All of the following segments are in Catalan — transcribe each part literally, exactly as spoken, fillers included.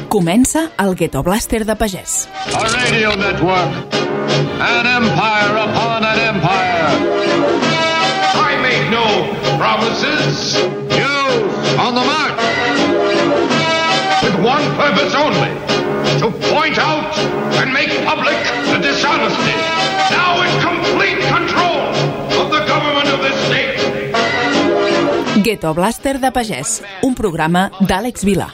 Comença el Ghetto Blaster de pagès. A radio network. An empire upon an empire. I make no promises. You on the march. With one purpose only. To point out and make public the dishonesty. Now in complete control of the government of this state. Ghetto Blaster de pagès, un programa d'Àlex Vilà.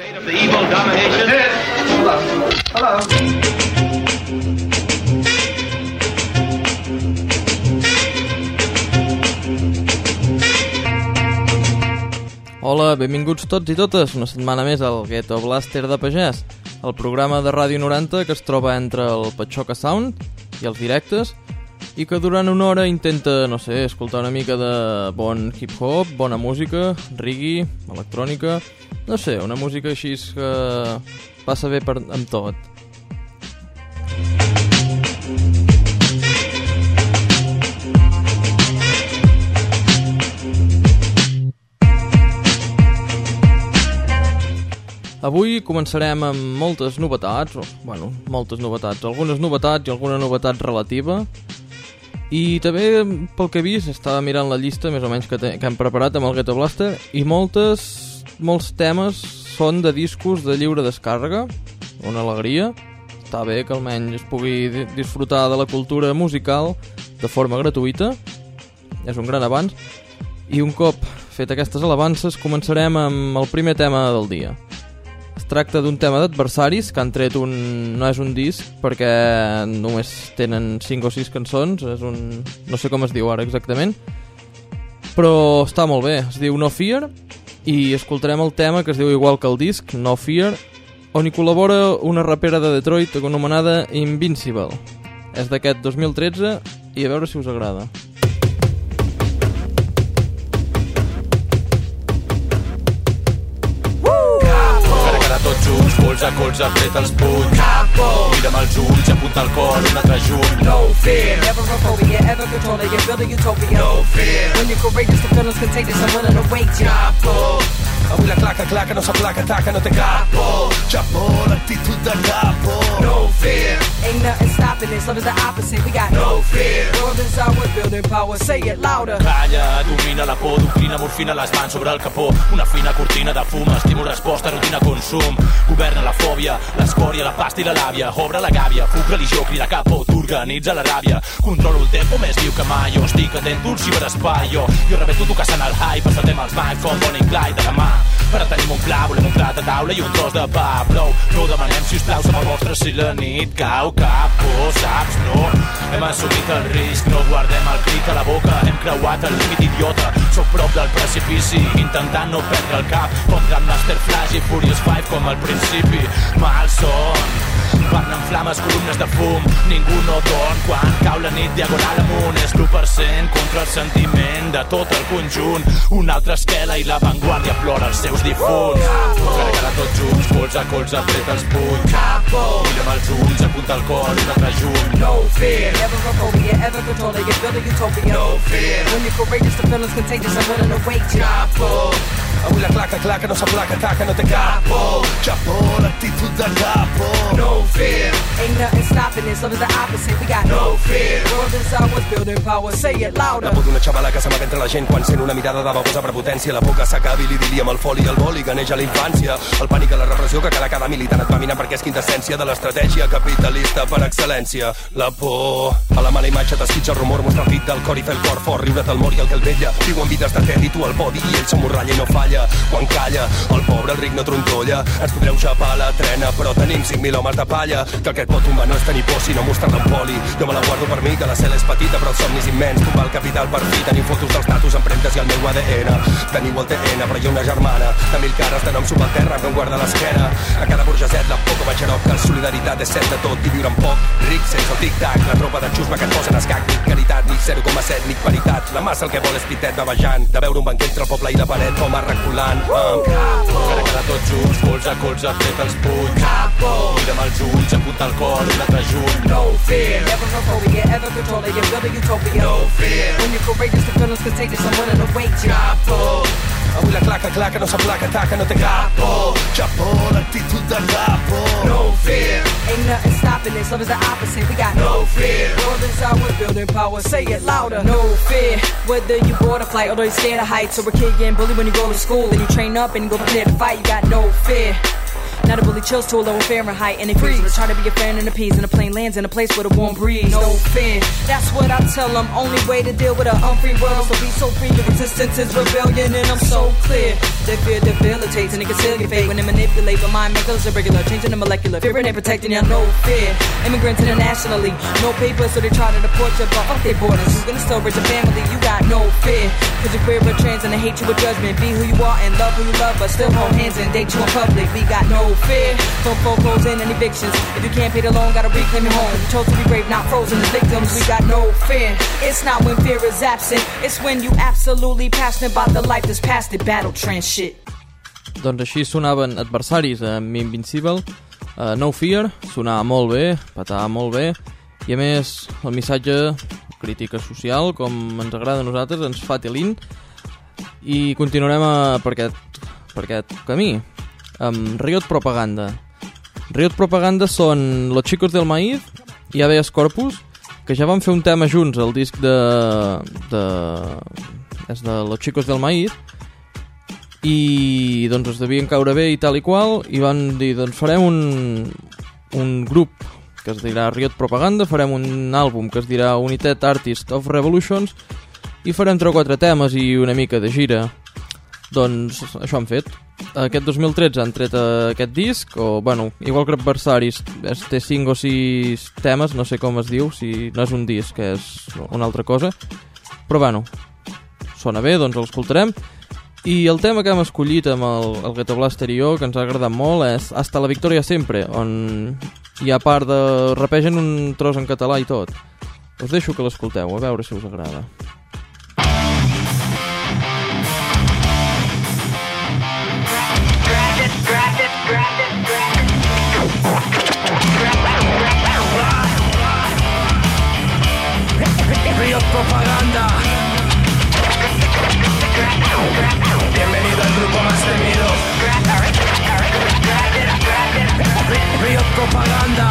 Hola, benvinguts tots i totes una setmana més al Ghetto Blaster de pagès, el programa de Ràdio noranta que es troba entre el Patxoca Sound i els directes i que durant una hora intenta, no sé, escoltar una mica de bon hip-hop, bona música, reggae, electrònica, no sé, una música així que passa bé per, amb tot. Avui començarem amb moltes novetats, o, bueno, moltes novetats, algunes novetats i alguna novetat relativa. I també, pel que he vist, estava mirant la llista més o menys que, te, que hem preparat amb el Ghetto Blaster i moltes, molts temes són de discos de lliure descàrrega, una alegria. Està bé que almenys es pugui disfrutar de la cultura musical de forma gratuïta, és un gran avanç. I un cop fet aquestes alabances començarem amb el primer tema del dia. Es tracta d'un tema d'Adversaris que han tret un... no és un disc perquè només tenen cinc o sis cançons, és un... no sé com es diu ara exactament, però està molt bé, es diu No Fear i escoltarem el tema que es diu igual que el disc, No Fear, on hi col·labora una rapera de Detroit anomenada Invincible. És d'aquest dos mil tretze i a veure si us agrada. Tots junts, colze a colze, apreta els punys. Capo! Mira'm els ulls, apunta el cor, un altre junt. No fear, never a phobia, ever control it, you're building utopia. No fear, when you're courageous, the feeling's contagious, I'm willing to wait you. Capo! Avui la claca, claca, no s'aplaca, taca, no té capo. Chapo, l'actitud de capo. No fear, ain't nothing stopping this, love is the opposite, we got no fear. World is ours, building power, say it louder. Calla, domina la por, doctrina, morfina, les mans sobre el capó. Una fina cortina de fum, estímul, resposta, rutina, consum. Governa la fòbia, l'escòria, la pasta i la làbia. Obre la gàbia, fuc, religió, crida capo, t'organitza la ràbia. Controlo el tempo més viu que mai, jo estic atent d'un ciberespai, jo. Jo rebeto tu caçant el hype, passatem els mics com Bonnie i Clyde de la mà. Però tenim un pla, volem un plat de taula i un tros de pa, prou. No ho demanem, sisplau, som el vostre si la nit cau, capo, saps, no? Hem assumit el risc, no guardem el crit a la boca, hem creuat el límit idiota. Soc prop del precipici, intentant no perdre el cap, com Grandmaster Flash i Furious five com al principi. Malson, parlen flames, columnes de fum, ningú no dorm quan cau la nit diagonal amunt. És l'u per cent contra el sentiment de tot el conjunt. Una altra esquela i l'avantguàrdia plora els seus difunts. Cara a cara tots junts, colze a colze, apreta els punys. Capo! Mira'm els ulls, apunta el cor, un altre junt. No fear, never a phobia, ever control it, you're building utopia. No fear, when you're courageous, the feeling's contagious, I'm willing to wait you. Capo! Avui la claca, claca, no s'aplaca, taca, no té capo. Chapo, l'actitud de capo. No fear, ain't nothing stopping this, love is the opposite, we got no fear. World is ours, building power, say it louder. La por d'una xavala que s'amaga entre la gent quan sent una mirada de babosa prepotència. La por que s'acabi l'idili amb el foli i el boli que neix a la infància. El pànic a la repressió que cada cada militant et va minant perquè és quintessència de l'estratègia capitalista per excel·lència. La por a la mala imatge t'esquitxa el rumor, mostra el pit del cor i fer el cor fort, riure't al mort i el que el vella. Viuen vides de terra i tu al podi i ell s'emmorralla i no falla. Quan calla, el pobre, el ric no trontolla. Ens podreu xapar la trena, però tenim cinc mil homes de palla. Que el que et pot tombar no és tenir por, sinó mostrar-la en poli. Jo me la guardo per mi, que la cel és petita, però el somni és immens. Tombar el capital per fi, tenim fotos dels tatus, empremtes i el meu A D N. Teniu el T N, però hi ha una germana de mil cares, de nom sub al terra, que em guarda l'esquena. A cada burgeset, la por com a xarop, que la solidaritat és set de tot i viure en poc. Ric sense el tic-tac, la tropa de xusma que et posen escac. Ni caritat, ni zero coma set, ni paritat. La massa el que vol és pitet bavejant, de veure un banquet entre el poble i la paret, com a reculant. Um, cara a cara tots junts, colze a colze, apreta els punys. Capo! Mira'm els ulls, apunta el cor, un altre junt. No fear, never a phobia, ever control it, you're building utopia. No fear, when you're courageous, the feeling's contagious, I'm willing to wait you. Capo! Avui la claca, claca, no s'aplaca, taca, no té cap por. Capó, l'actitud de capo. No fear. Ain't nothing stopping this, love is the opposite. We got no fear. World is our building power, say it louder. No fear. Whether you board a flight or you're scared of heights, or a kid getting bullied when you go to school and you train up and you go prepare to fight, you got no fear. Now the bully chills to a lower Fahrenheit and they freeze. Let's try to be a fan in the peas and the plane lands in a place with a warm breeze. No fear, that's what I tell them. Only way to deal with an unfree world. So be so free, the resistance is rebellion and I'm so clear. Their fear debilitates and they conceal your fate when they manipulate. But mind makers irregular, changing the molecular. Fear and they protecting you, no fear. Immigrants internationally, no papers so they try to deport you. But fuck their borders, who's gonna still raise a family? You got no fear, cause you're queer or trans and they hate you with judgment. Be who you are and love who you love, but still hold hands and date you in public. We got no fear from foreclosures and evictions. If you can't pay the loan, gotta reclaim your home. You chose to be brave, not frozen as victims. We got no fear. It's not when fear is absent, it's when you absolutely passionate about the life that's past the battle trans shit. Doncs així sonaven Adversaris amb Invincible. uh, No Fear sonava molt bé, petava molt bé, i a més el missatge, crítica social, com ens agrada a nosaltres, ens fa tilint. I continuarem a, per, aquest, per aquest camí amb Riot Propaganda. Riot Propaganda són Los Chicos del Maíz i Habeas Corpus, que ja van fer un tema junts, el disc de, de, és de Los Chicos del Maíz, i doncs es devien caure bé i tal i qual, i van dir, doncs farem un, un grup que es dirà Riot Propaganda, farem un àlbum que es dirà United Artists of Revolutions, i farem tres o quatre temes i una mica de gira. Doncs això han fet. Aquest dos mil tretze han tret aquest disc, o bueno, igual que Adversaris té cinc o sis temes, no sé com es diu, si no és un disc, és una altra cosa, però bueno, sona bé, doncs l'escoltarem. I el tema que hem escollit amb el, el Ghetto Blaster i jo, que ens ha agradat molt, és Hasta la Victoria Siempre, on hi ha part de... rapegen un tros en català i tot. Us deixo que l'escolteu, a veure si us agrada. Riot Propaganda. Bienvenido al grupo más temido. Riot Propaganda.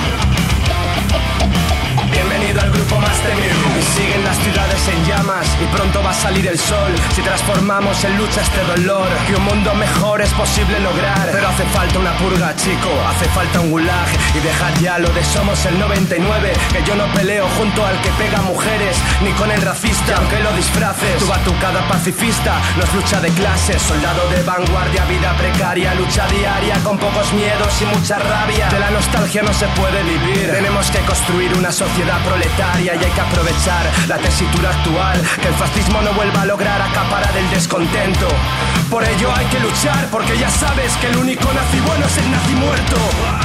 Bienvenido al grupo más temido. Y siguen las ciudades en llamas y pronto va a salir el sol. Si transformamos en lucha este dolor, que un mundo mejor es posible lograr. Pero hace falta una purga, chico, hace falta un gulag. Y dejad ya lo de somos el noventa y nueve, que yo no peleo junto al que pega mujeres, ni con el racista, aunque lo disfraces. Tu batucada pacifista no es lucha de clases, soldado de vanguardia, vida precaria, lucha diaria con pocos miedos y mucha rabia. De la nostalgia no se puede vivir, tenemos que construir una sociedad proletaria y hay que aprovechar la tesitura actual, que el fascismo no vuelva a lograr acaparar el descontento. Por ello hay que luchar, porque ya sabes que el único nazi bueno es el nazi muerto.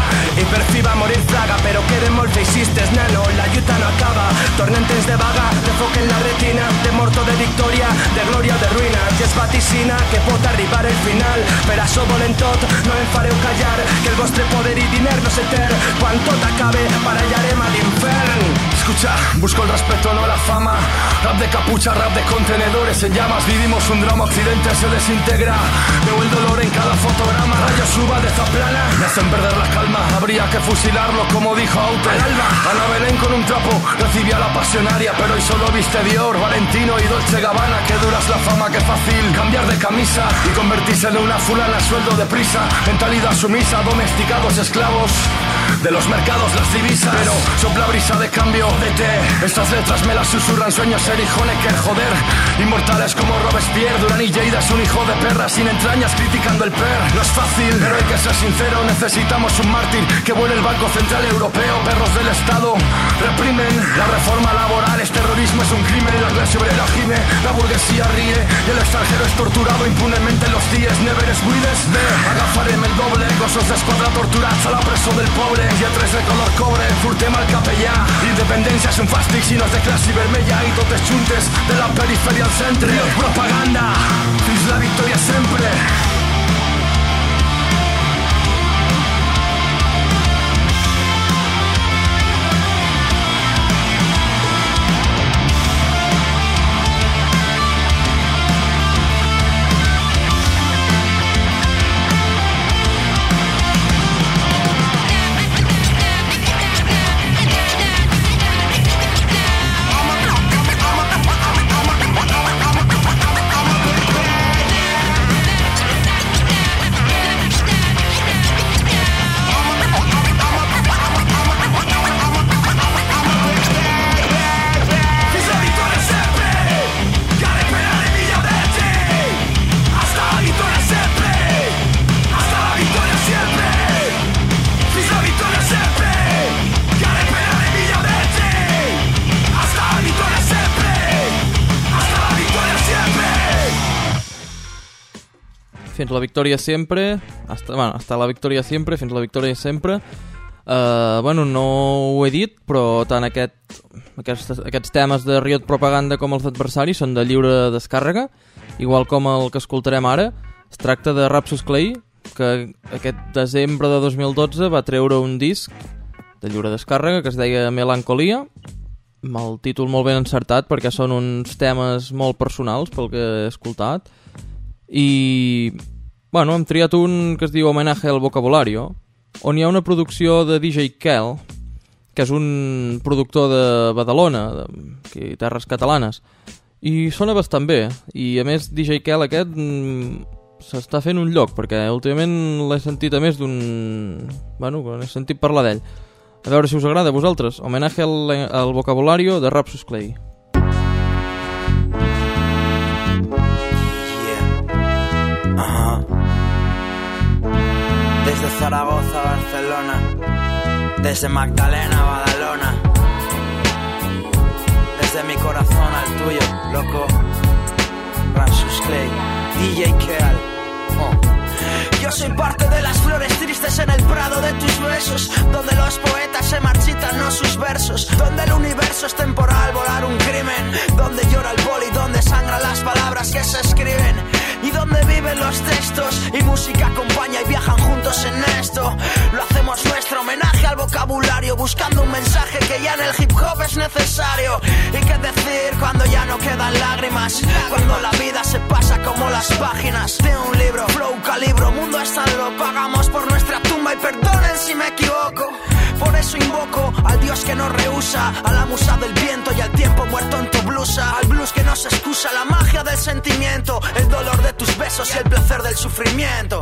Y perciba morir fraga, pero que de molt feixistes, nano, la lluita no acaba. Tornentes de vaga, de foc en la retina, de morto de victòria, de glòria o de ruïna, que es vaticina que pot arribar el final. Per això volem tot, no em fareu callar, que el vostre poder i diner no s'eter. Quan tot acabe, parallarem a l'infern. Escucha, busco el respeto, no la fama. Rap de capucha, rap de contenedores en llamas. Vivimos un drama, occidente se desintegra. Veo el dolor en cada fotograma. Rayos suba de Zaplana, me hacen perder la calma. Habría que fusilarlo, como dijo Aute. Al alba, Ana Belén con un trapo recibía la pasionaria, pero hoy solo viste Dior, Valentino y Dolce Gabbana. Que duras la fama, que fácil cambiar de camisa y convertirse en una fulana a sueldo de prisa. Mentalidad sumisa, domesticados esclavos de los mercados, las divisas. Pero sopla brisa de cambio, vete. Estas letras me las susurran sueños, ser hijo Necker, joder. Inmortales como Robespierre, Durán y Lleida es un hijo de perra sin entrañas criticando el per. No es fácil, pero hay que ser sincero, necesitamos un mártir que vuele el Banco Central Europeo. Perros del Estado reprimen la reforma laboral, es terrorismo, es un crimen. La clase obrera gime, la burguesía ríe y el extranjero es torturado impunemente en los días. Never es buides, ve, agafarem el doble. Gossos d'esquadra torturats a la presó del poble. Lletres de color cobre, furtem al capellà. Independència és un fàstic si no és de classe vermella. I totes juntes de la perifèria al centre. Riot Propaganda, fins la victòria sempre. fins la victòria sempre, hasta, bueno, hasta la victòria sempre, fins la victòria sempre. Uh, bueno, no ho he dit, però tant aquest, aquests, aquests temes de Riot Propaganda com els d'adversaris són de lliure descàrrega, igual com el que escoltarem ara. Es tracta de Rapsus Clay, que aquest desembre de dos mil dotze va treure un disc de lliure descàrrega que es deia Melancolia, amb el títol molt ben encertat perquè són uns temes molt personals pel que he escoltat. I bueno, hem triat un que es diu Homenaje al Vocabulario, on hi ha una producció de D J Kel, que és un productor de Badalona, de terres catalanes, i sona bastant bé. I a més D J Kel aquest mm, s'està fent un lloc, perquè últimament l'he sentit a més d'un... bueno, n'he sentit parlar d'ell. A veure si us agrada a vosaltres. Homenaje al, al Vocabulario de Rapsus Clay. Yeah. Ajá. Desde Zaragoza a Barcelona, desde Magdalena a Badalona, desde mi corazón al tuyo, loco. Rapsus Clay, D J Keal. Oh. Yo soy parte de las flores tristes en el prado de tus besos, donde los poetas se marchitan, no sus versos, donde el universo es temporal, volar un crimen, donde llora el boli, donde sangran las palabras que se escriben, y donde viven los textos, y música acompaña y viajan juntos en esto. Lo hacemos nuestro, homenaje al vocabulario, buscando un mensaje que ya en el hip hop es necesario. Y qué decir cuando ya no quedan lágrimas, cuando la vida se pasa como las páginas de un libro. Flow, calibro, mundo es tan lo pagamos por nuestra tumba, y perdonen si me equivoco. Por eso invoco al Dios que nos rehúsa, a la musa del viento y al tiempo muerto en tu blusa, al blues que nos excusa, la magia del sentimiento, el dolor de tus besos y el placer del sufrimiento.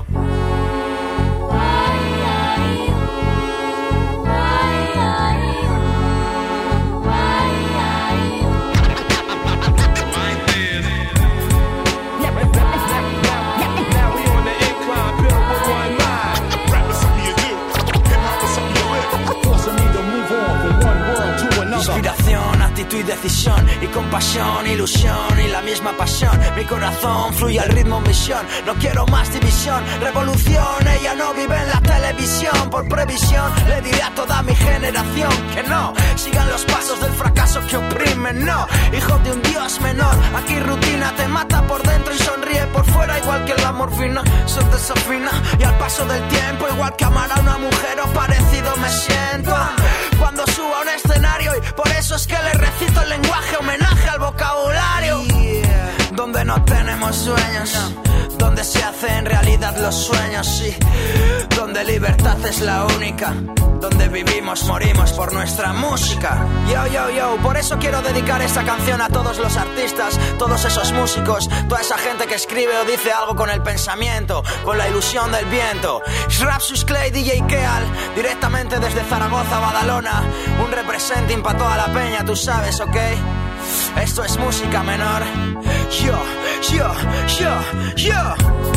Inspiración, actitud y decisión, y compasión, ilusión y la misma pasión. Mi corazón fluye al ritmo misión, no quiero más división, revolución. Ella no vive en la televisión, por previsión le diré a toda mi generación que no sigan los pasos del fracaso que oprimen, no. Hijo de un dios menor, aquí rutina te mata por dentro y sonríe por fuera, igual que la morfina, se desafina. Y al paso del tiempo, igual que amar a una mujer o parecido me siento cuando subo a un escenario, y por eso es que le recito el lenguaje, homenaje al vocabulario. Yeah. Donde no tenemos sueños, no. Donde se hacen realidad los sueños, sí. Donde libertad es la única, donde vivimos, morimos por nuestra música. Yo, yo, yo, por eso quiero dedicar esta canción a todos los artistas, todos esos músicos, toda esa gente que escribe o dice algo con el pensamiento, con la ilusión del viento. Rapsus Clay, D J Keal, directamente desde Zaragoza a Badalona, un representing pa' toda la peña, tú sabes, ¿ok? Esto es música menor. Yo, yo, yo, yo.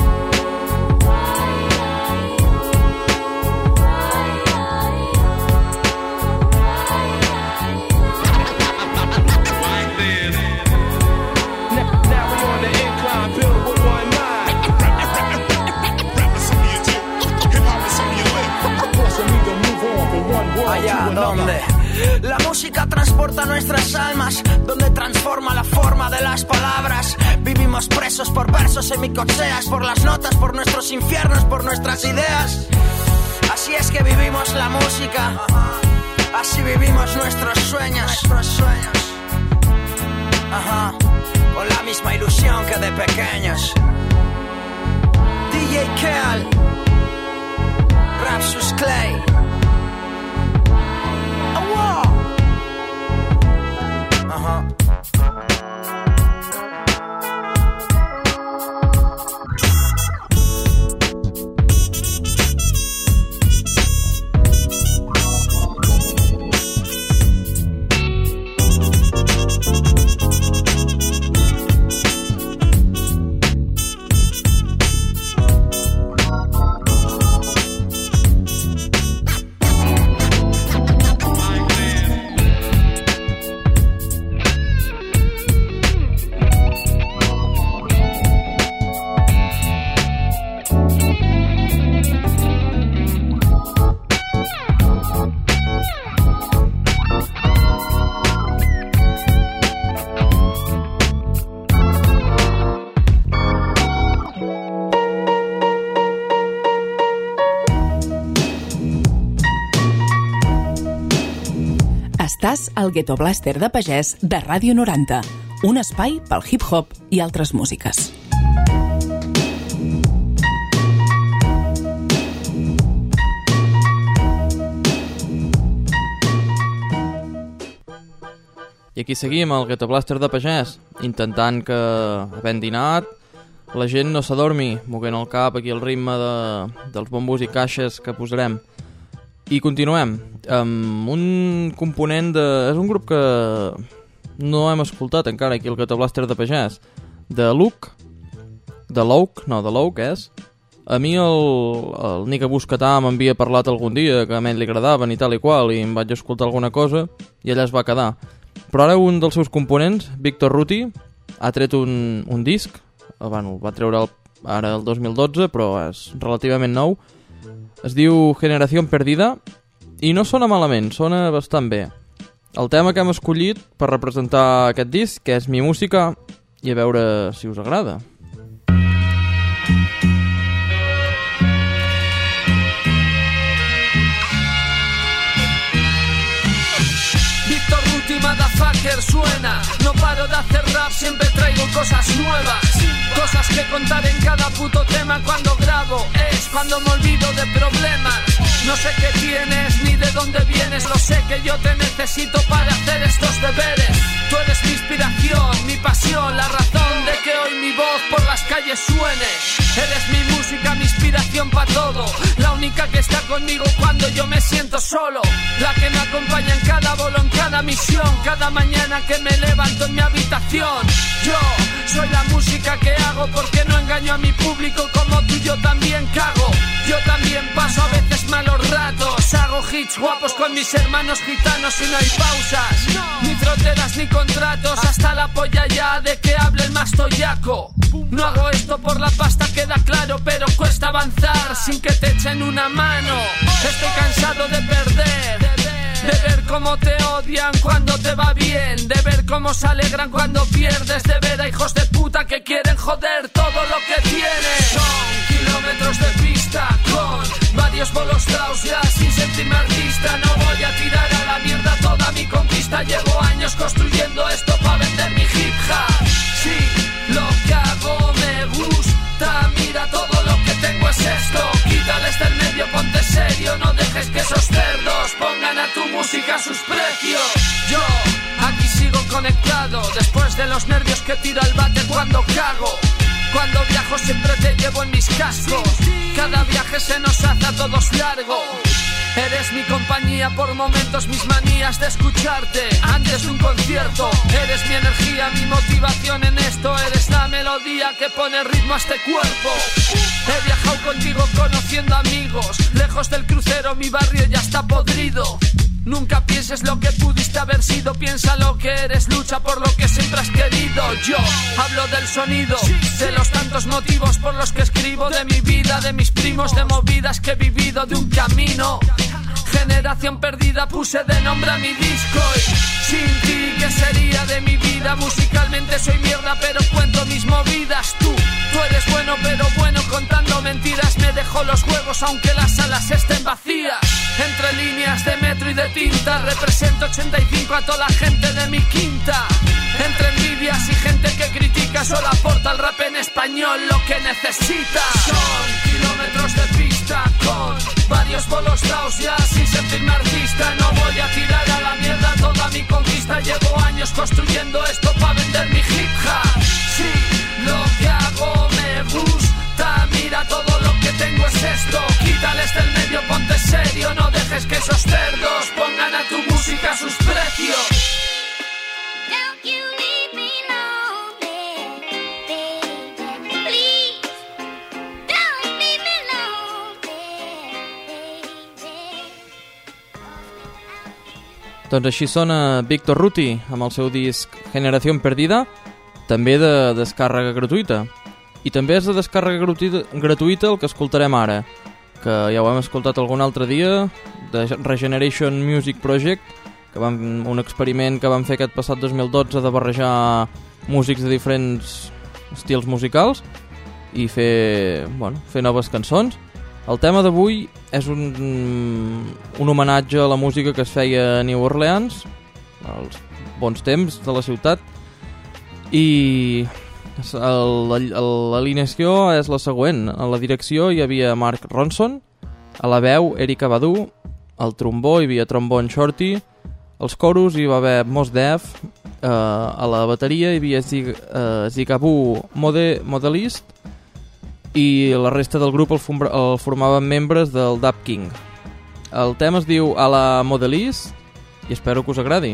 Allá donde la música transporta nuestras almas, donde transforma la forma de las palabras. Vivimos presos por versos semicocheas, por las notas, por nuestros infiernos, por nuestras ideas. Así es que vivimos la música, así vivimos nuestros sueños, nuestros sueños. Ajá, con la misma ilusión que de pequeños. D J Keal, Rapsus Clay. Ajá. Estàs al Ghetto Blaster de Pagès de Ràdio noranta, un espai pel hip-hop i altres músiques. I aquí seguim al Ghetto Blaster de Pagès, intentant que, havent dinat, la gent no s'adormi, moguent el cap aquí al ritme de, dels bombos i caixes que posarem. I continuem amb un component de... És un grup que no hem escoltat encara aquí al Ghetto Blaster de Pagès, de Luke, de Louk, no, de Louk és. A mi el, el Nica Buscatà m'havia parlat algun dia que a ell li agradaven i tal i qual, i em vaig escoltar alguna cosa i allà es va quedar. Però ara un dels seus components, Victor Ruti, ha tret un, un disc, bueno, el va treure el, ara el dos mil dotze, però és relativament nou. Es diu Generación Perdida i no sona malament, sona bastant bé. El tema que hem escollit per representar aquest disc, que és Mi Música, i a veure si us agrada. Motherfucker suena, no paro de hacer rap, siempre traigo cosas nuevas, cosas que contar en cada puto tema cuando grabo, es cuando me olvido de problemas, no sé qué tienes ni de dónde vienes, lo sé que yo te necesito para hacer estos deberes, tú eres mi inspiración, mi pasión, la razón de que hoy mi voz por las calles suene, eres mi música, mi inspiración pa' todo, la única que está conmigo cuando yo me siento solo, la que me acompaña en cada bolo, en cada misión, cada mañana que me levanto en mi habitación. Yo soy la música que hago porque no engaño a mi público como tú yo también cago. Yo también paso a veces malos ratos, hago hits guapos con mis hermanos gitanos y no hay pausas, ni fronteras ni contratos, hasta la polla ya de que hable el más toyaco. No hago esto por la pasta, queda claro, pero cuesta avanzar sin que te echen una mano. Estoy cansado de perder, de ver cómo te odian cuando te va bien, de ver cómo se alegran cuando pierdes, de ver a hijos de puta que quieren joder todo lo que tienes. Son kilómetros de pista con varios bolos dados ya sin sentirme artista. No voy a tirar a la mierda toda mi conquista, llevo años construyendo esto para vender mi hip hop. Sí, lo que hago me gusta, mira todo lo que tengo es esto. Quítales del medio, ponte serio, no dejes que esos cerdos pongan a tu música sus precios. Yo aquí sigo conectado, después de los nervios que tiro al bate cuando cago. Cuando viajo siempre te llevo en mis cascos, cada viaje se nos hace a todos largo. Eres mi compañía por momentos, mis manías de escucharte antes de un concierto. Eres mi energía, mi motivación en esto. Eres la melodía que pone ritmo a este cuerpo. He viajado contigo conociendo amigos, lejos del crucero mi barrio ya está podrido. Nunca pienses lo que pudiste haber sido, piensa lo que eres, lucha por lo que siempre has querido. Yo hablo del sonido, de los tantos motivos por los que escribo, de mi vida, de mis primos, de movidas que he vivido, de un camino. Generación Perdida puse de nombre a mi disco y sin ti, ¿qué sería de mi vida? Musicalmente soy mierda pero cuento mis movidas. Tú, tú eres bueno pero bueno contando mentiras, me dejo los huevos aunque las salas estén vacías. Entre líneas de metro y de tinta represento ochenta y cinco a toda la gente de mi quinta. Entre envidias y gente que critica solo aporta al rap en español lo que necesita. Son kilómetros de pista con varios bolos dados ya sin sentirme artista. No voy a tirar a la mierda toda mi conquista, llevo años construyendo esto para vender mi hip hop. Sí, lo que hago me gusta, mira todo lo que tengo es esto. Quítales del medio, ponte serio, no dejes que esos cerdos pongan a tu música sus precios. Doncs així sona Victor Ruti amb el seu disc Generación Perdida, també de descàrrega gratuïta. I també és de descàrrega gratuïta, gratuïta el que escoltarem ara, que ja ho hem escoltat algun altre dia, de Regeneration Music Project, que vam, un experiment que vam fer aquest passat dos mil dotze de barrejar músics de diferents estils musicals i fer, bueno, fer noves cançons. El tema d'avui és un, un homenatge a la música que es feia a New Orleans els bons temps de la ciutat. I l'alineació és la següent. A la direcció hi havia Mark Ronson, a la veu Erika Badu, al trombó hi havia Trombone Shorty, als coros hi va haver Mos Def, eh, a la bateria hi havia Zig, eh, Zigaboo Mode, Modelist, i la resta del grup el, el formaven membres del Dub King. El tema es diu A la Modelist i espero que us agradi.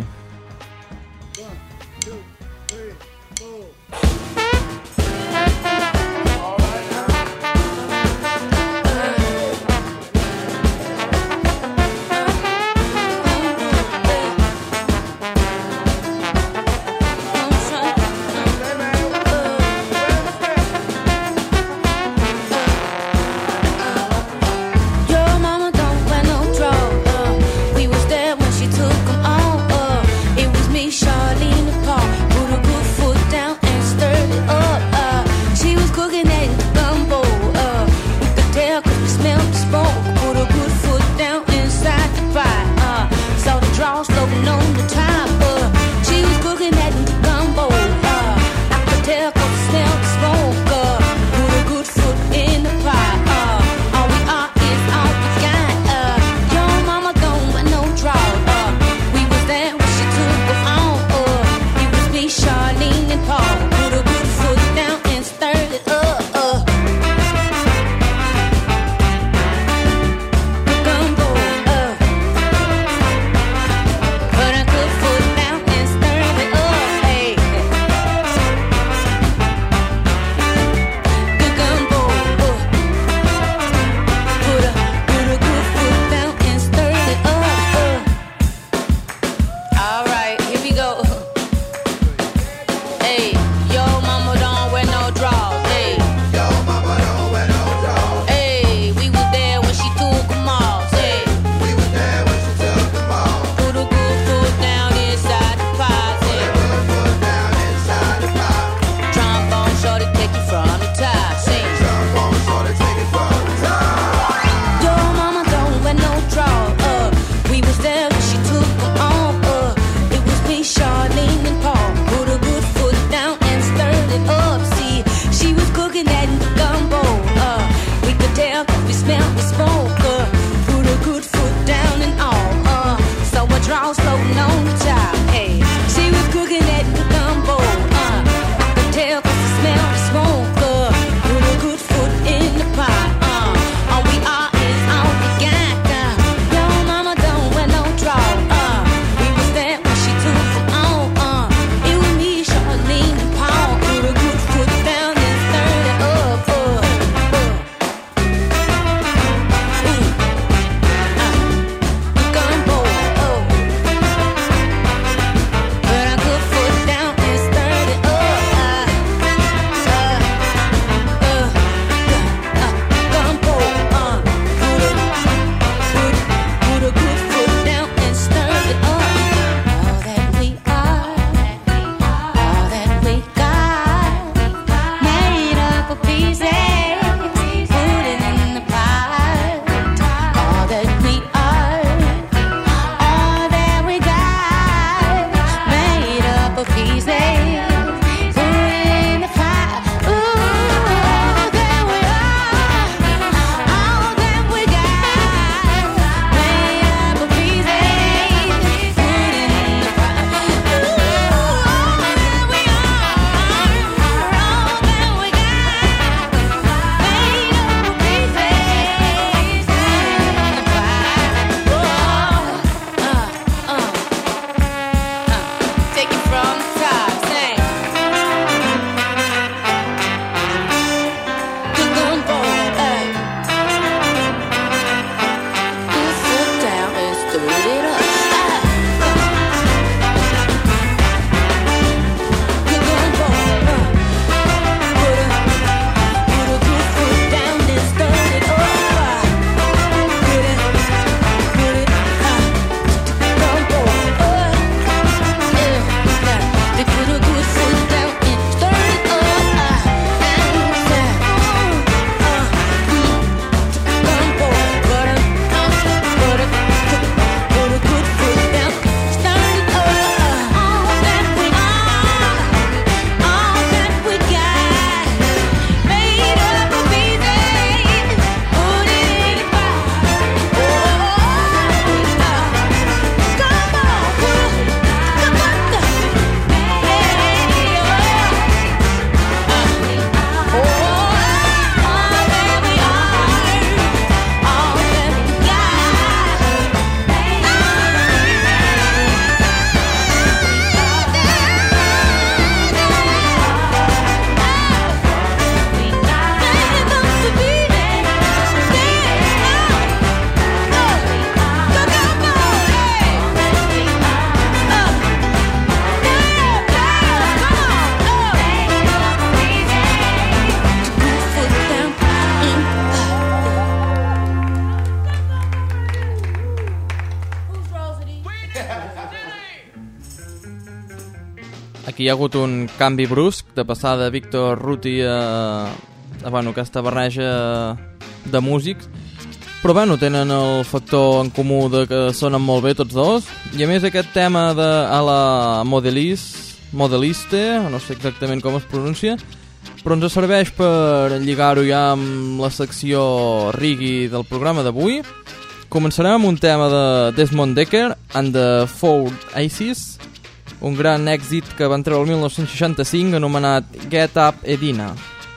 aquí hi ha hagut un canvi brusc de passar de Víctor Ruti a, a bueno, aquesta barreja de músics, però bueno, tenen el factor en comú de que sonen molt bé tots dos, i a més aquest tema de a la Modelis, Modeliste, no sé exactament com es pronuncia, però ens serveix per lligar-ho ja amb la secció reggae del programa d'avui. Començarem amb un tema de Desmond Dekker and the Four Aces, un gran èxit que van treure el mil nou-cents seixanta-cinc anomenat Get Up Edina.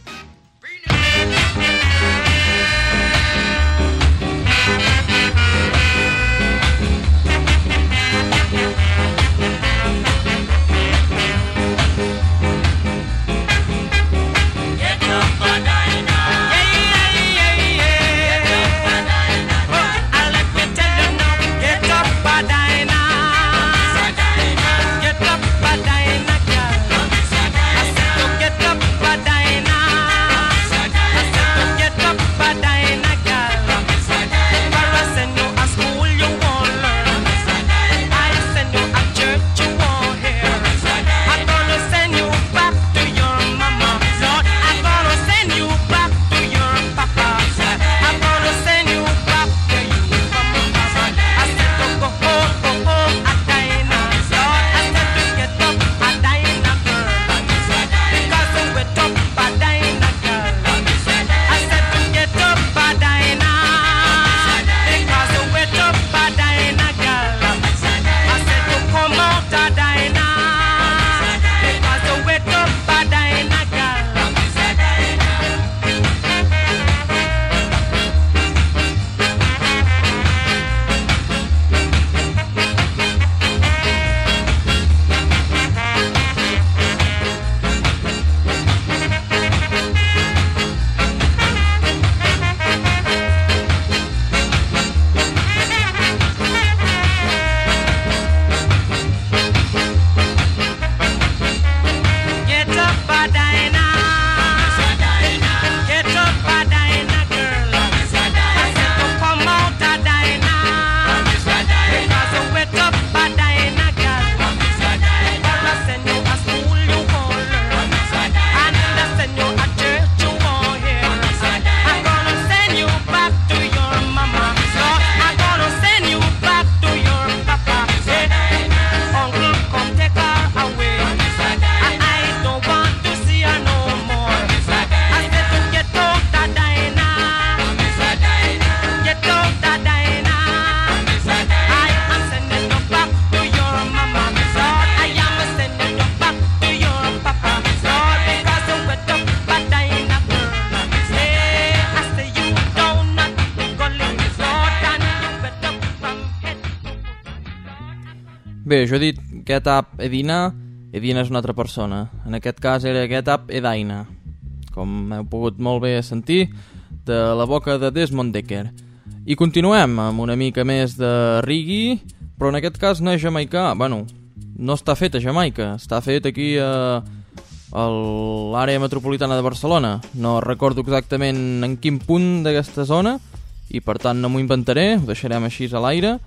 Bé, jo he dit Get Up Edina, Edina és una altra persona. En aquest cas era Get Up Edina, com heu pogut molt bé sentir, de la boca de Desmond Dekker. I continuem amb una mica més de reggae, però en aquest cas no és jamaicà. Bueno, no està fet a Jamaica, està fet aquí a, a l'àrea metropolitana de Barcelona. No recordo exactament en quin punt d'aquesta zona, i per tant no m'ho inventaré, ho deixarem així a l'aire.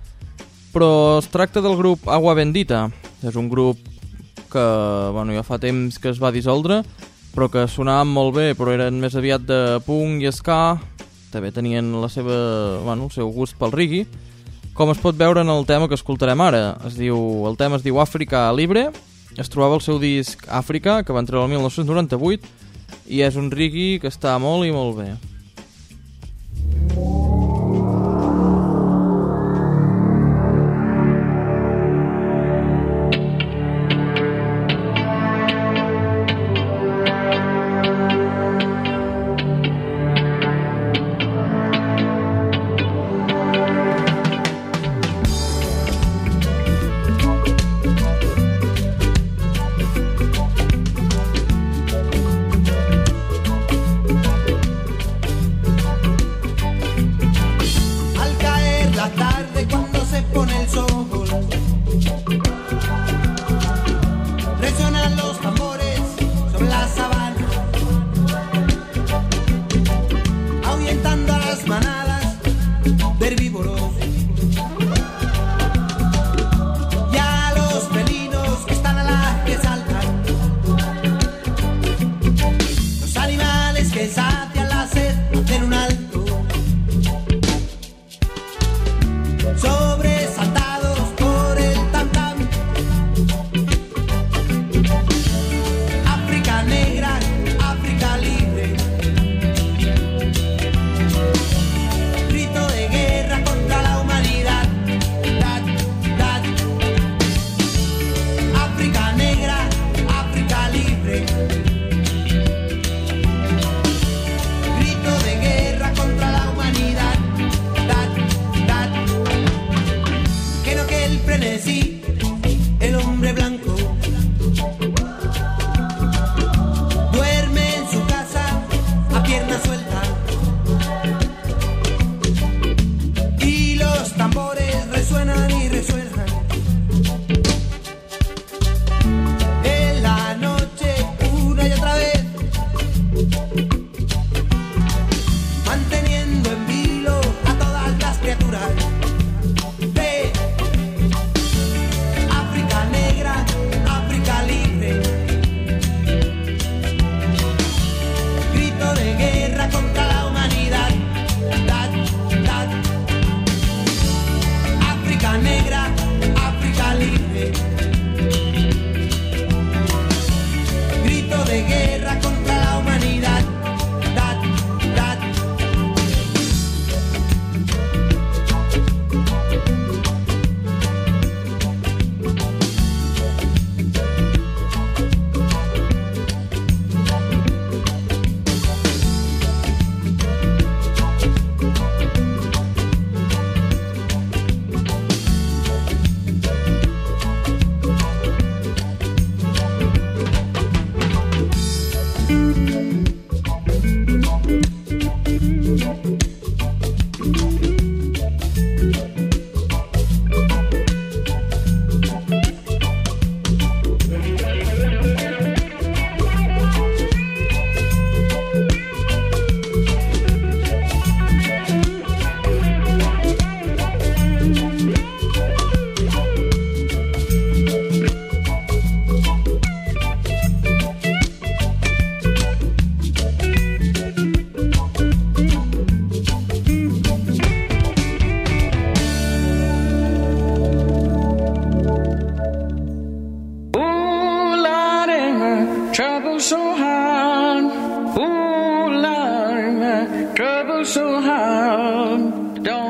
Però es tracta del grup Agua Bendita. És un grup que bueno, ja fa temps que es va dissoldre, però que sonaven molt bé, però eren més aviat de punk i ska. També tenien la seva, bueno, el seu gust pel reggae, com es pot veure en el tema que escoltarem ara. Es diu, el tema es diu Àfrica Libre, es trobava al seu disc Àfrica, que van treure el mil nou-cents noranta-vuit, i és un reggae que està molt i molt bé. Ya los felinos que están a la que saltan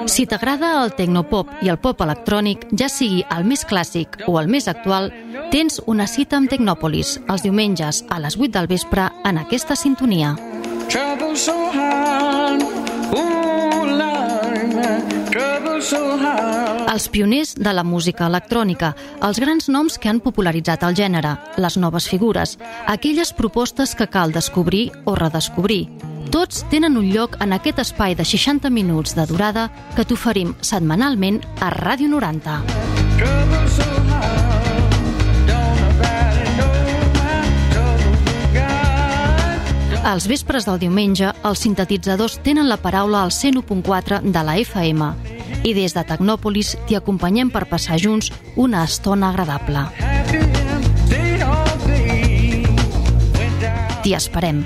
Si t'agrada el tecnopop i el pop electrònic, ja sigui el més clàssic o el més actual, tens una cita amb Tecnòpolis els diumenges a les vuit del vespre en aquesta sintonia. Els pioners de la música electrònica, els grans noms que han popularitzat el gènere, les noves figures, aquelles propostes que cal descobrir o redescobrir. Tots tenen un lloc en aquest espai de seixanta minuts de durada que t'oferim setmanalment a Ràdio noranta. Als vespres del diumenge, els sintetitzadors tenen la paraula al cent u punt quatre de la F M i des de Tecnòpolis t'hi acompanyem per passar junts una estona agradable. T'hi esperem.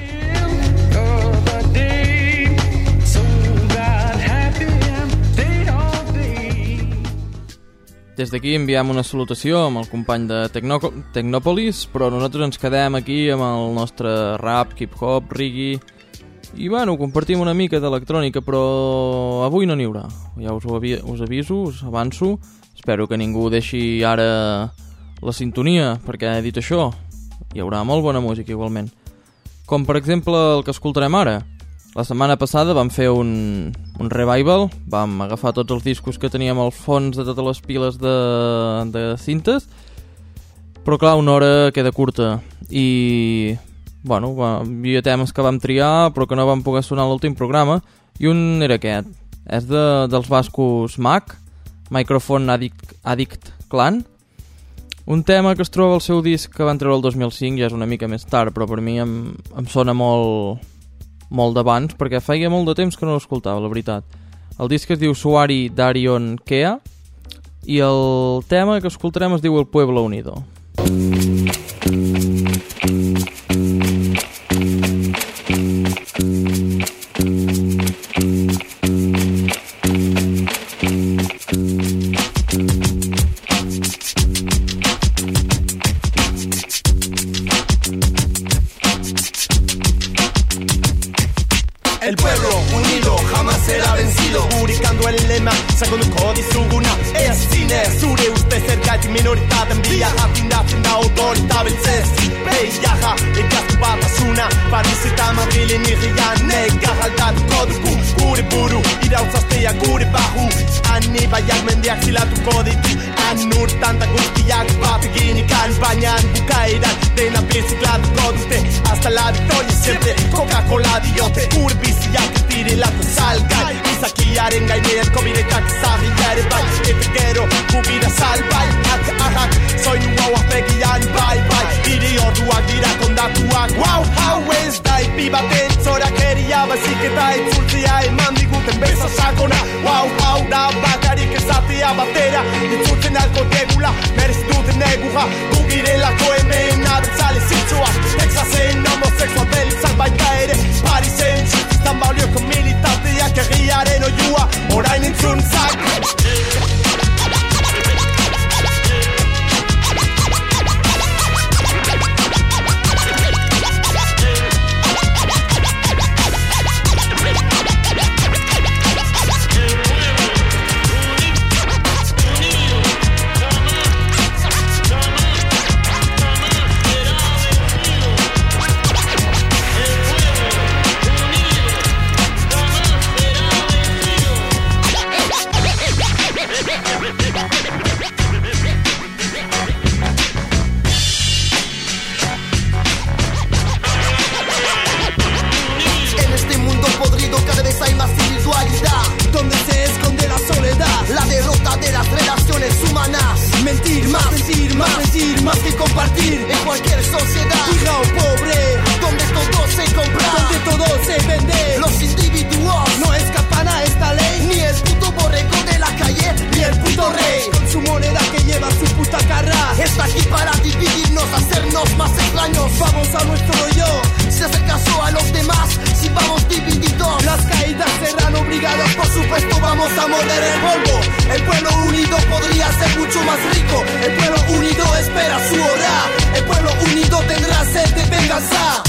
Des d'aquí enviem una salutació amb el company de Tecno Tecnòpolis, però nosaltres ens quedem aquí amb el nostre rap, hip-hop, reggae, i bueno, compartim una mica d'electrònica, però avui no n'hi haurà. Ja us, ho avi us aviso, us avanço, espero que ningú deixi ara la sintonia, perquè he dit això, hi haurà molt bona música igualment. Com per exemple el que escoltarem ara. La setmana passada vam fer un, un revival, vam agafar tots els discos que teníem al fons de totes les piles de, de cintes, però clar, una hora queda curta i bueno, va, hi havia temes que vam triar però que no vam poder sonar a l'últim programa i un era aquest, és de, dels bascos M A C, Microphone Addict, Addict Clan, un tema que es troba al seu disc que van treure el dos mil cinc, ja és una mica més tard, però per mi em, em sona molt... molt d'abans, perquè feia molt de temps que no l'escoltava, la veritat. El disc es diu Suari Darion Kea i el tema que escoltarem es diu El Pueblo Unido. El pueblo unido jamás será vencido. Publicando el lema, sacando kodizuguna. Ez zine, zure uste zergatik minoritaten biaja. Findatzen da autoritabiltzez. Behiaja, egaztu batasuna. Paris eta Madrilen irrian nega jaltatuko dugu. Gure buru, irautzaztea gure bahu. Ani baiak mendiak zilatuko ditu. Anur tanta guztiak bat eginikan. Baina bukaeran dena birziklatuko dute. Hasta la victoria siempre Coca-Cola diote. Gure biziak direlako salgai. Izakiaren gainean kobiretak zahila ere bai. Eta gero mugira salbai. Ak, ahak, soinu hauak begian bai, bai. Iri orduak dira kondatuak. Wow, hau ez da ipi baten zorakeria. Bazik eta itzultzia eman diguten beza sakona. Wow, hau da bakarik ezatea batera. Itzultzen alko degula, merez duten egura. Gugirelako hemen abertzale zitzoak. Texasen homosexual belizak baita ere. Parisen txutiztan balioko militanteak herriaren oiua. Orain entzun zak. Mentir más, mentir más, mentir más que compartir en cualquier sociedad. Hija o pobre, donde todo se compra, donde todo se vende. Los individuos no escapan a esta ley, ni el puto borrego de la calle, ni el puto rey. Con su moneda que lleva su puta carra, está aquí para dividirnos, hacernos más extraños. Vamos a nuestro yo, si hace caso a los demás, si vamos divididos, las caídas serán obligadas, por supuesto vamos a morder el polvo. El pueblo unido podría ser mucho más rico. El pueblo unido espera su hora. El pueblo unido tendrá sed de venganza.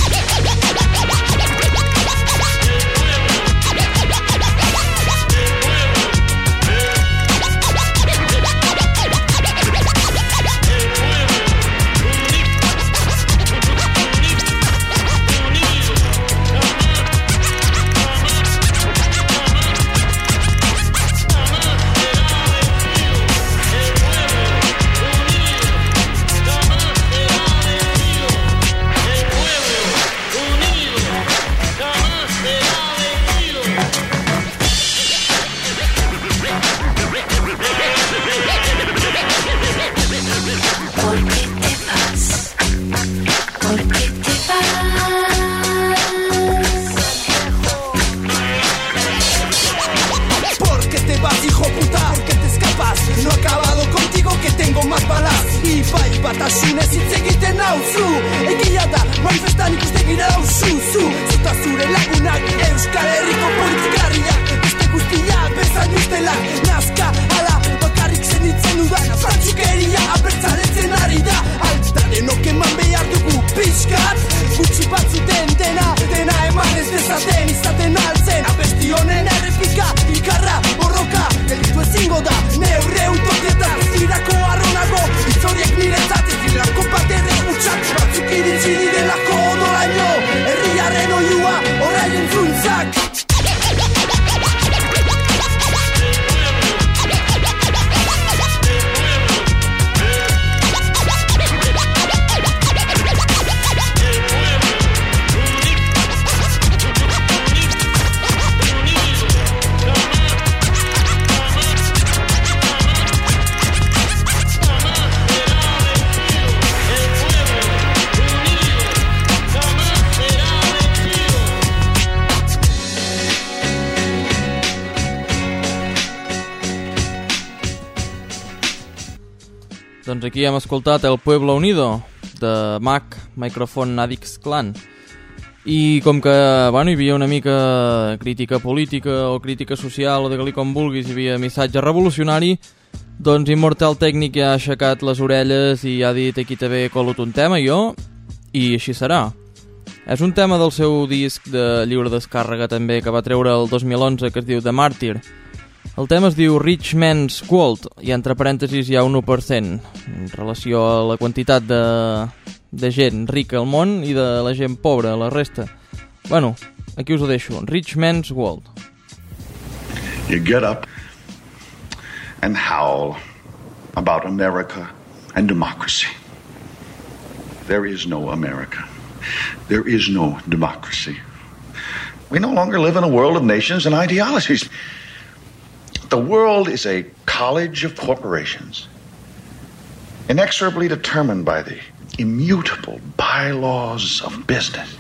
Doncs aquí hem escoltat El Pueblo Unido, de Mac, Microphone Addicts Clan. I com que bueno, hi havia una mica crítica política o crítica social o digue-li com vulguis, hi havia missatge revolucionari, doncs Immortal Technic ja ha aixecat les orelles i ha dit aquí també col·lot un tema jo, i així serà. És un tema del seu disc de lliure descàrrega també que va treure el dos mil onze que es diu The Martyr. El tema es diu Rich Man's World i entre parèntesis hi ha un u per cent en relació a la quantitat de, de gent rica al món i de la gent pobra, la resta. Bueno, aquí us ho deixo. Rich Man's World. You get up and howl about America and democracy. There is no America. There is no democracy. We no longer live in a world of nations and ideologies. The world is a college of corporations, inexorably determined by the immutable bylaws of business.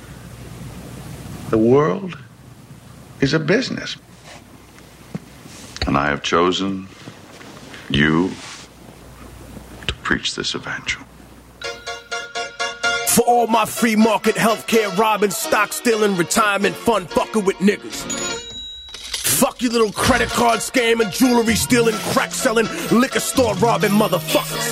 The world is a business. And I have chosen you to preach this evangel. For all my free market healthcare robbing, stock stealing, retirement fund fucking with niggas. Fuck you little credit card scam and jewelry stealing, crack selling, liquor store robbing motherfuckers.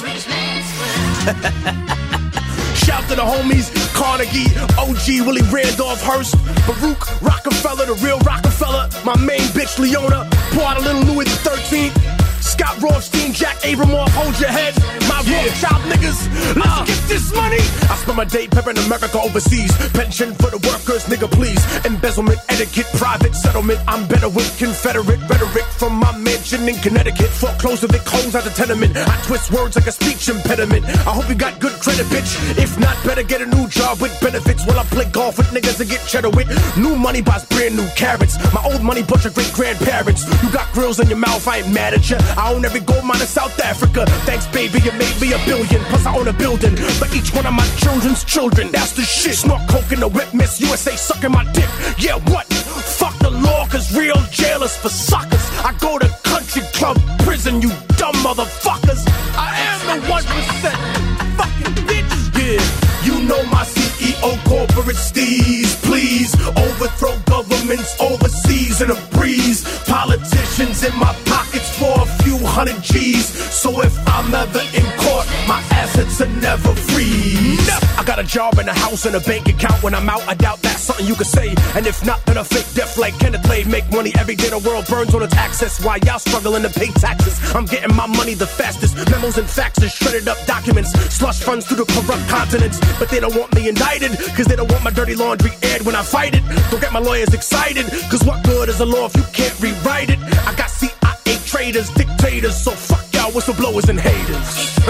Shout to the homies, Carnegie, O G, Willie Randolph Hearst, Baruch Rockefeller, the real Rockefeller, my main bitch Leona, pour out a little Louis the thirteenth, Scott Rothstein, Jack Abramoff, hold your head, my yeah. Rothschild niggas, let's uh. get this money. I spend my day peppering America overseas, pension for the workers, nigga please, embezzlement, etiquette, private settlement, I'm better with Confederate rhetoric from my mansion in Connecticut, foreclose the Vic hoes at the tenement, I twist words like a speech impediment, I hope you got good credit bitch, if not better get a new job with benefits, while I play golf with niggas and get cheddar with, new money buys brand new carrots, my old money bought your great grandparents, you got grills in your mouth, I ain't mad at you, I own every gold mine in South Africa. Thanks, baby, you made me a billion. Plus, I own a building for each one of my children's children. That's the shit. Snort coke in the whip, Miss U S A sucking my dick. Yeah, what? Fuck the law, cause real jailers for suckers. I go to country club prison, you dumb motherfuckers. I am the one percent fucking bitch. Yeah, you know my C E O corporate steez. Please overthrow governments overseas in a breeze. Politicians in my pockets for a few hundred G's. So if I'm ever in court, my assets are never free. I got a job and a house and a bank account. When I'm out, I doubt that's something you could say. And if not, then a fake death like Kenneth Lay. Make money every day, the world burns on its access. While y'all struggling to pay taxes, I'm getting my money the fastest. Memos and faxes, shredded up documents, slush funds through the corrupt continents. But they don't want me indicted, cause they don't want my dirty laundry aired when I fight it. Don't get my lawyers excited, cause what good is a law if you can't rewrite it? I got C I A traders, dictators, so fuck y'all whistleblowers and haters.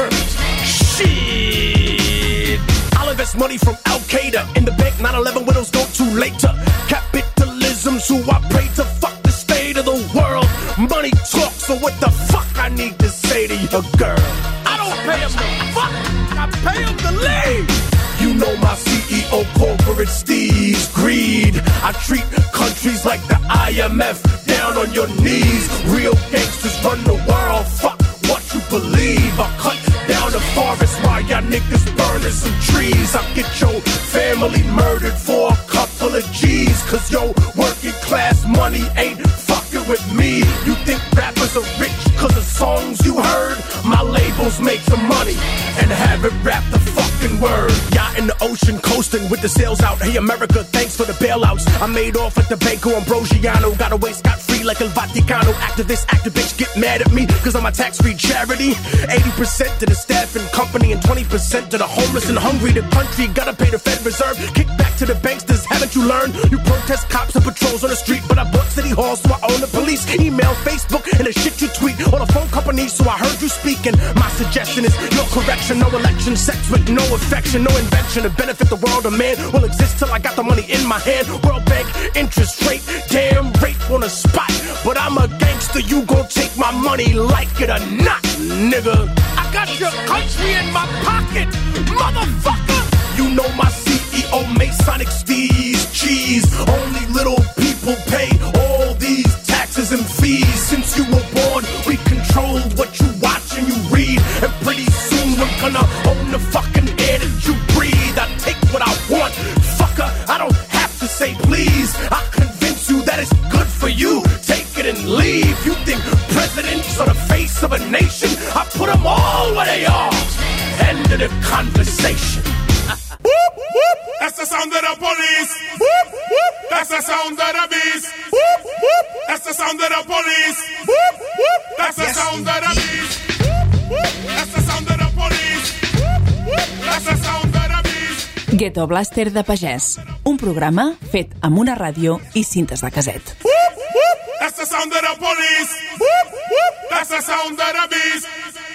Shit. I'll invest money from Al-Qaeda in the bank, nine eleven widows go too late to capitalism's who I pray to. Fuck the state of the world. Money talks, so what the fuck I need to say to your girl? I don't pay them to fuck, I pay them to leave. You know my C E O corporate steez, greed. I treat countries like the I M F, down on your knees. Real gangsters run the world, fuck what you believe. I cut down the forest while y'all niggas burning some trees. I get your family murdered for a couple of G's. Cause your working class money ain't fucking with me. You think rappers are rich cause of songs you heard? My labels make the money and have it rap the fucking word. Y'all in the ocean coasting with the sails out. Hey America, thanks for the bailouts. I made off at the Banco Ambrosiano. Got away scot-free like El Vaticano. Activists, activists get mad at me cause I'm a tax-free charity. eighty percent to the staff and company and twenty percent to the homeless and hungry. The country gotta pay the Fed Reserve. Kick back to the banksters, haven't you learned? You protest cops and patrols on the street, but I bought City Hall so I own the police. Email, Facebook, and the shit you tweet. Or the phone company so I heard you speaking. My suggestion is no correction, no election, sex with no affection, no invention to benefit the world. A man will exist till I got the money in my hand. World Bank, interest rate, damn rate on the spot. But I'm a gangster, you gon' take my money like it or not, nigga. I got your country in my pocket, motherfucker. You know my C E O Masonic steez, cheese. Only little people pay all these taxes and fees. Since you were born, we controlled what you watch and you read. And pretty soon gonna own the fucking air that you breathe. I take what I want, fucker, I don't have to say please. I convince you that it's good for you. Take it and leave. You think presidents are the face of a nation? I put them all where they are. End of the conversation. Whoop, whoop. That's the sound of the police. Whoop, whoop. That's the sound of the beast. Whoop, whoop. That's the sound of the police. Whoop, whoop. That's the sound of the beast. Whoop, whoop. That's the sound of the police. Whoop, whoop. That's the sound of the beast. Ghetto Blaster de Pagès, un programa fet amb una ràdio i cintes de caset. Whoop, whoop. That's the sound of the police. Whoop, whoop. That's the sound of the beast.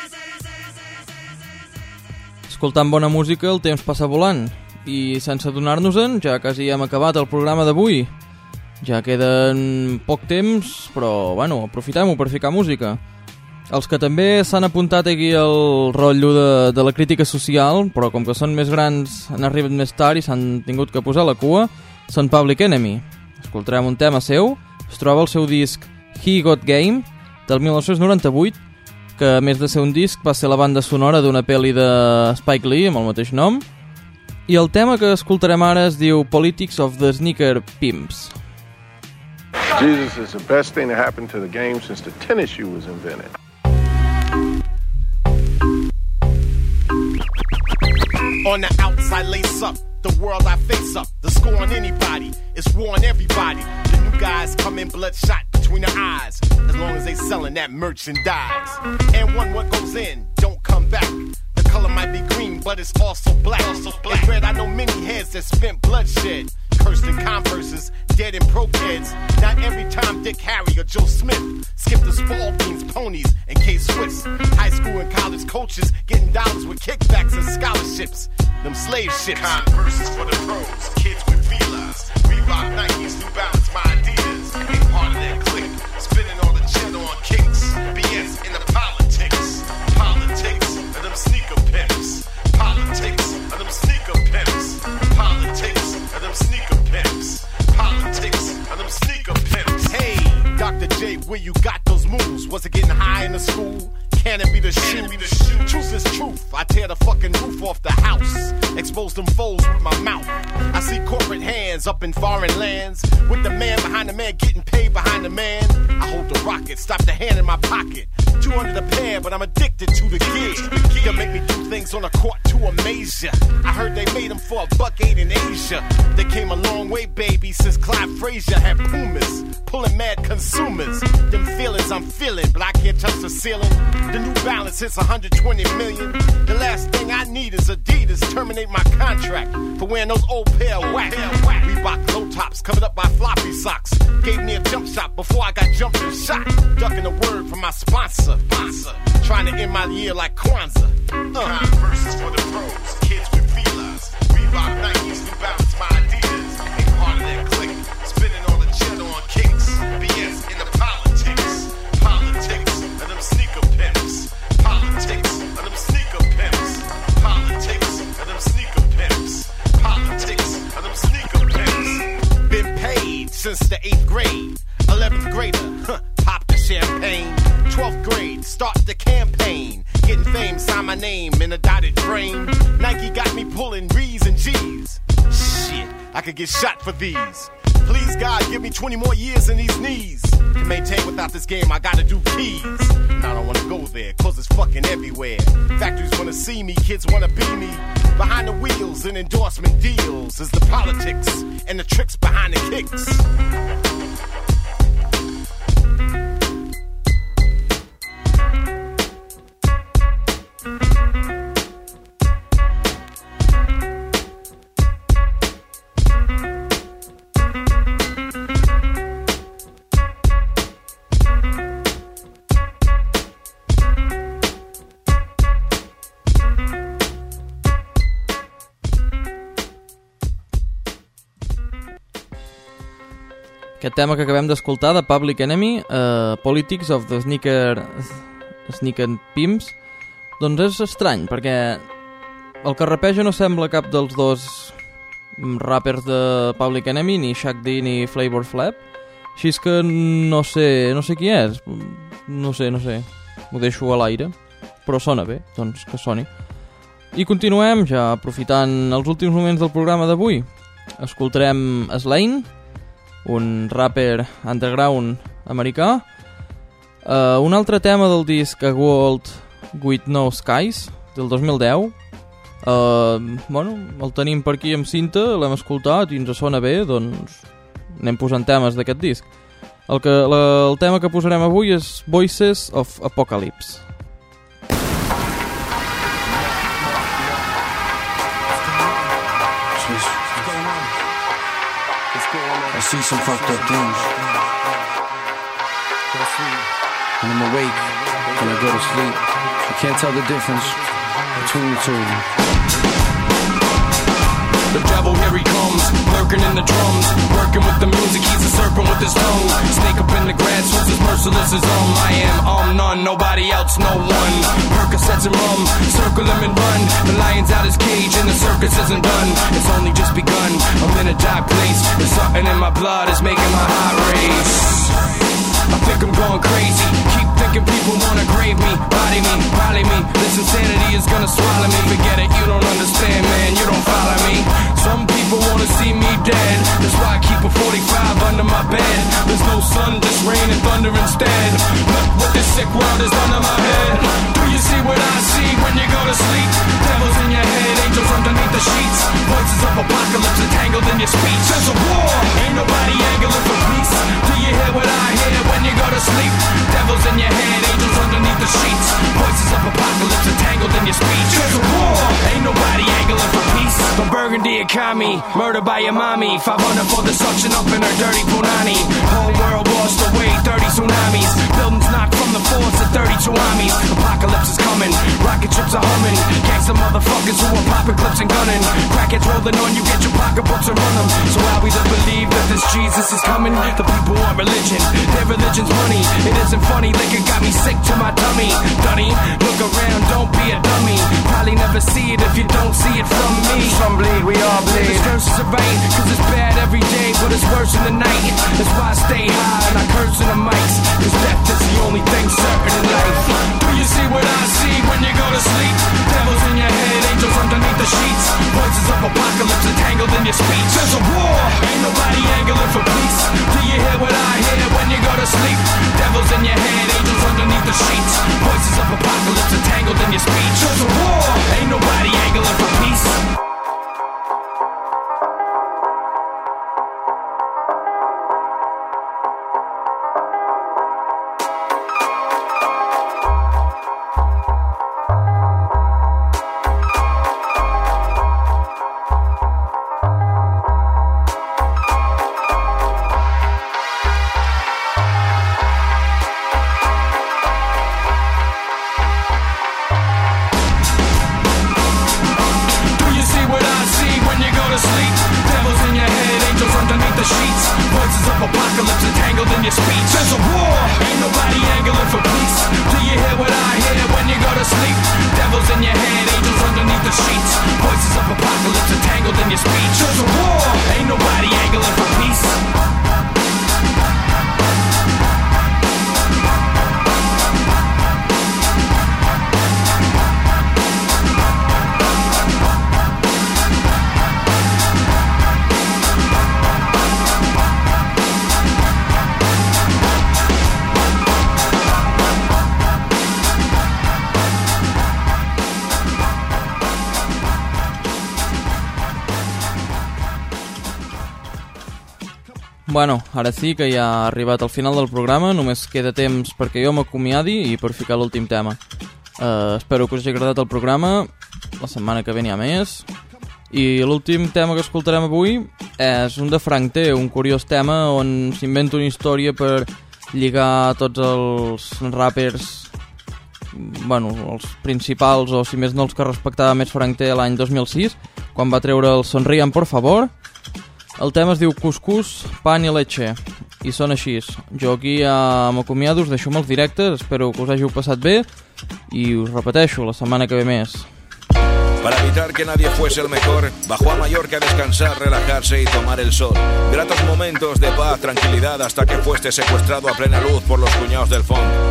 Escoltant bona música, el temps passa volant. I sense adonar-nos-en, ja quasi hem acabat el programa d'avui. Ja queden poc temps, però, bueno, aprofitem-ho per ficar música. Els que també s'han apuntat aquí al rotllo de, de la crítica social, però com que són més grans, han arribat més tard i s'han tingut que posar la cua, són Public Enemy. Escoltarem un tema seu, es troba al seu disc He Got Game, del mil nou-cents noranta-vuit, que a més de ser un disc va ser la banda sonora d'una pel·li de Spike Lee amb el mateix nom, i el tema que escoltarem ara es diu Politics of the Sneaker Pimps. Jesus is the best thing that happened to the game since the tennis shoe was invented. On the outside, lace up. The world I face up. The score on anybody. It's war on everybody. The new guys come in bloodshot between their eyes. As long as they selling that merchandise. And one what goes in, don't come back. The color might be green, but it's also black. Also black. In red, I know many heads that spent bloodshed. Cursed in Converses, dead in pro kids. Not every time Dick, Harry, or Joe Smith skip the small beans, ponies, and K-Swiss. High school and college coaches getting dollars with kickbacks and scholarships. Them slave ships. Converses for the pros, kids with feelers. Reebok, Nikes, New Balance, my Adidas. Ain't part of that clique. Spinning all the cheddar on kicks. B S in the politics. Politics of them sneaker pimps. Politics of them sneaker pimps. Politics of them sneaker pimps. Politics of them sneaker pimps. Hey, Doctor J, where you got those moves? Was it getting high in the school? Can it be the shoe? Truth is truth. I tear the fucking roof off the house. Expose them foes with my mouth. I see corporate hands up in foreign lands. With the man behind the man getting paid behind the man. I hold the rocket, stop the hand in my pocket. two hundred a pair, but I'm addicted to the gig. They'll make me do things on the court to amaze ya. I heard they made them for a buck eight in Asia. They came a long way, baby, since Clyde Frazier had Pumas. Pulling mad consumers. Them feelings I'm feeling, but I can't touch the ceiling. The New Balance hits one hundred twenty million. The last thing I need is Adidas terminate my contract for wearing those old pair of whack. Reebok low tops covered up by floppy socks. Gave me a jump shot before I got jumped and shot. Ducking a word from my sponsor. sponsor. Trying to end my year like Kwanzaa. Uh. Converses for the pros, kids with feelers. Reebok, Nikes, New Balance, my Adidas. Ain't part of that clique. Spinning all the cheddar on kicks. B S in the politics. Politics of them sneaker pimps. Politics of them sneaker pimps. Politics of them sneaker pimps. Politics of them sneaker pimps. Been paid since the eighth grade. eleventh grader, huh, pop the champagne. twelfth grade, start the campaign. Getting fame, sign my name in a dotted frame. Nike got me pulling R's and G's. Shit, I could get shot for these. Please God, give me twenty more years in these knees. To maintain without this game, I gotta do keys. And I don't wanna go there, cause it's fucking everywhere. Factories wanna see me, kids wanna be me. Behind the wheels and endorsement deals is the politics and the tricks behind the kicks. Aquest tema que acabem d'escoltar de Public Enemy, uh, Politics of the Sneaker Sneaker Pimps, doncs és estrany, perquè el que rapeja no sembla cap dels dos rappers de Public Enemy, ni Shaq D ni Flavor Flav, així és que no sé, no sé qui és, no sé, no sé, ho deixo a l'aire, però sona bé, doncs que soni. I continuem, ja aprofitant els últims moments del programa d'avui. Escoltarem Slane, un rapper underground americà. Uh, un altre tema del disc A World With No Skies, del dos mil deu. Uh, bueno, el tenim per aquí amb cinta, l'hem escoltat i ens sona bé, doncs anem posant temes d'aquest disc. El, que, la, el tema que posarem avui és Voices of Apocalypse. I see some fucked up things. When I'm awake, when I go to sleep, I can't tell the difference between the two of them. The devil, here he comes, lurking in the drums, working with the music, he's a serpent with his tongue. Snake up in the grass, who's as merciless as um I am, um none, nobody else, no one. Percocets and rum, circle him and run. The lion's out his cage and the circus isn't done. It's only just begun, I'm in a dark place. There's something in my blood, it's making my heart race. I think I'm going crazy. Keep thinking people wanna grave me, body me, rally me. This insanity is gonna swallow me. Forget it, you don't understand, man, you don't follow me. Some people wanna see me dead. That's why I keep a forty-five under my bed. There's no sun, just rain and thunder instead. Look what this sick world has done to my head. Do you see what I see when you go to sleep? Devils in your head, angels underneath the sheets. Voices of apocalypse entangled in your speech. There's a war, ain't nobody angling for peace. Do you hear what I hear when you go to sleep? Devils in your head, angels underneath the sheets. Voices of apocalypse entangled in your speech. There's a war, ain't nobody angling for peace. The burgundy economy, murdered by your mommy. five hundred for the suction up in her dirty punani. Whole world washed away, thirty tsunamis. Buildings knocked from the force of thirty tsunamis. Apocalypse is coming, rocket ships are humming. Gangsta motherfuckers who are popping clips and gunning. Crackheads rolling on you, get your pocketbooks and run them. So how we to believe that this Jesus is coming? The people want religion, their religion's money. It isn't funny, liquor got me sick to my tummy. Dunny, look around, don't be a dummy. Probably never see it if you don't see it from me. Some bleed, we all bleed. This verses are right, cause it's bad every day, but it's worse in the night. That's why I stay high and I curse in the mics, cause death is the only thing certain in life. Do you see what I see when you go to sleep? Devils in your head, angels underneath the sheets. Voices of apocalypse entangled in your speech. There's a war, ain't nobody angling for peace. Do you hear what I hear when you go to sleep? Devils in your head, angels underneath the sheets. Voices of apocalypse entangled in your speech. There's a war, ain't nobody angling for peace. Apocalypse entangled in your speech. There's a war, ain't nobody angling for peace. Do you hear what I hear when you go to sleep? Devils in your head, angels underneath the sheets. Voices of apocalypse entangled in your speech. There's a war, ain't nobody angling for peace. Bueno, ara sí que ja ha arribat al final del programa, només queda temps perquè jo m'acomiadi i per ficar l'últim tema. Uh, espero que us hagi agradat el programa, la setmana que ve n'hi ha més. I l'últim tema que escoltarem avui és un de Frank T, un curiós tema on s'inventa una història per lligar tots els rappers, bueno, els principals, o si més no els que respectava més Frank T l'any dos mil sis, quan va treure el Sonrían por favor. El tema es diu Cuscús, Pan i Leche i sona així. Jo aquí ja m'acomiado, us deixo amb els directes, espero que us hàgiu passat bé i us repeteixo, la setmana que ve més. Para evitar que nadie fuese el mejor, bajó a Mallorca a descansar, relajarse y tomar el sol. Gratos momentos de paz, tranquilidad, hasta que fuiste secuestrado a plena luz por los cuñados del funk. Ahora lo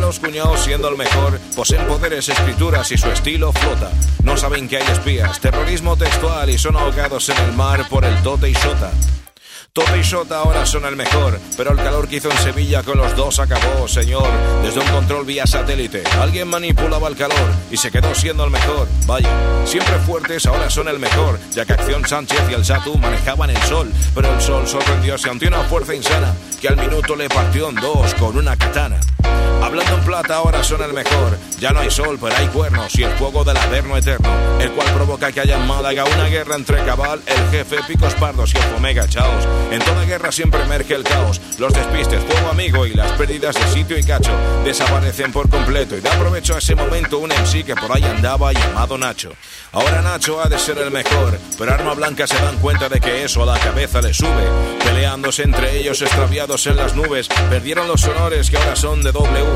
los cuñados siendo el mejor, poseen poderes, escrituras y su estilo flota. No saben que hay espías, terrorismo textual y son ahogados en el mar por el Tote y Sota. Tote y Sota ahora son el mejor, pero el calor que hizo en Sevilla con los dos acabó, señor. Desde un control vía satélite, alguien manipulaba el calor y se quedó siendo el mejor. Vaya, siempre fuertes ahora son el mejor, ya que Acción Sánchez y el Satu manejaban el sol, pero el sol sorprendióse ante una fuerza insana que al minuto le partió en dos con una katana. Hablando en plata ahora son el mejor, ya no hay sol pero hay cuernos y el fuego del averno eterno, el cual provoca que haya en Málaga una guerra entre Cabal, el jefe, Picos Pardos y el Fomega Chaos. En toda guerra siempre emerge el caos, los despistes, fuego amigo y las pérdidas de sitio y cacho desaparecen por completo y da provecho a ese momento un M C que por ahí andaba llamado Nacho. Ahora Nacho ha de ser el mejor, pero Arma Blanca se dan cuenta de que eso a la cabeza le sube, peleándose entre ellos extraviados en las nubes, perdieron los honores que ahora son de W.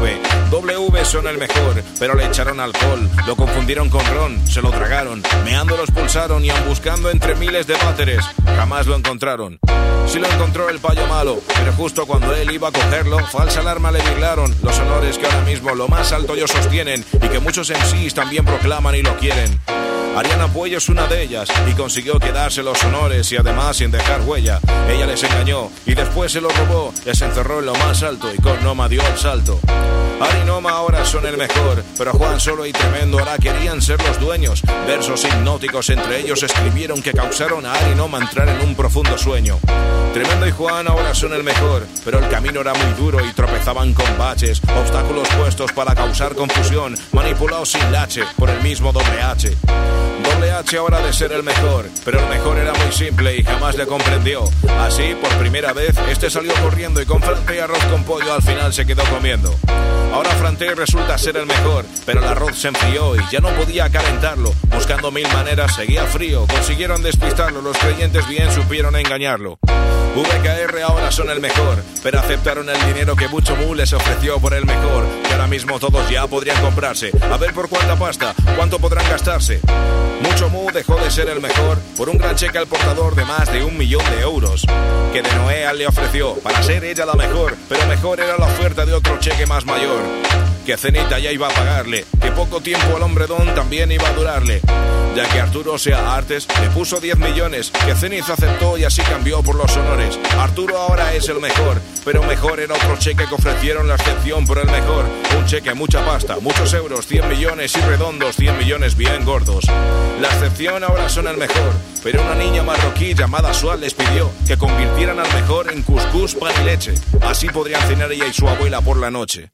W son el mejor, pero le echaron alcohol, lo confundieron con ron, se lo tragaron, meando los pulsaron y aun buscando entre miles de váteres, jamás lo encontraron. Sí lo encontró el payo malo, pero justo cuando él iba a cogerlo, falsa alarma le virlaron, los honores que ahora mismo lo más alto ellos sostienen y que muchos M Cs también proclaman y lo quieren. Ariana Puello es una de ellas y consiguió quedarse los honores y además sin dejar huella. Ella les engañó y después se lo robó, les encerró en lo más alto y con Noma dio el salto. Ari y Noma ahora son el mejor, pero Juan Solo y Tremendo ahora querían ser los dueños. Versos hipnóticos entre ellos escribieron que causaron a Ari y Noma entrar en un profundo sueño. Tremendo y Juan ahora son el mejor, pero el camino era muy duro y tropezaban con baches, obstáculos puestos para causar confusión, manipulados sin lache por el mismo Doble H. Doble H ahora de ser el mejor, pero el mejor era muy simple y jamás le comprendió. Así, por primera vez, este salió corriendo y con Frante y arroz con pollo al final se quedó comiendo. Ahora Frante resulta ser el mejor, pero el arroz se enfrió y ya no podía calentarlo. Buscando mil maneras seguía frío, consiguieron despistarlo, los creyentes bien supieron engañarlo. V K R ahora son el mejor, pero aceptaron el dinero que Mucho Mu les ofreció por el mejor, que ahora mismo todos ya podrían comprarse. A ver por cuánta pasta, cuánto podrán gastarse. Mucho Mu dejó de ser el mejor por un gran cheque al portador de más de un millón de euros, que de Noea le ofreció para ser ella la mejor, pero mejor era la oferta de otro cheque más mayor, que Cenita ya iba a pagarle, que poco tiempo al hombre don también iba a durarle, ya que Arturo Sea Artes le puso diez millones, que Zenith aceptó y así cambió por los honores. Arturo ahora es el mejor, pero mejor era otro cheque que ofrecieron la excepción por el mejor, un cheque, mucha pasta, muchos euros, cien millones y redondos, cien millones bien gordos. La excepción ahora son el mejor, pero una niña marroquí llamada Sual les pidió que convirtieran al mejor en cuscús, pan y leche, así podrían cenar ella y su abuela por la noche.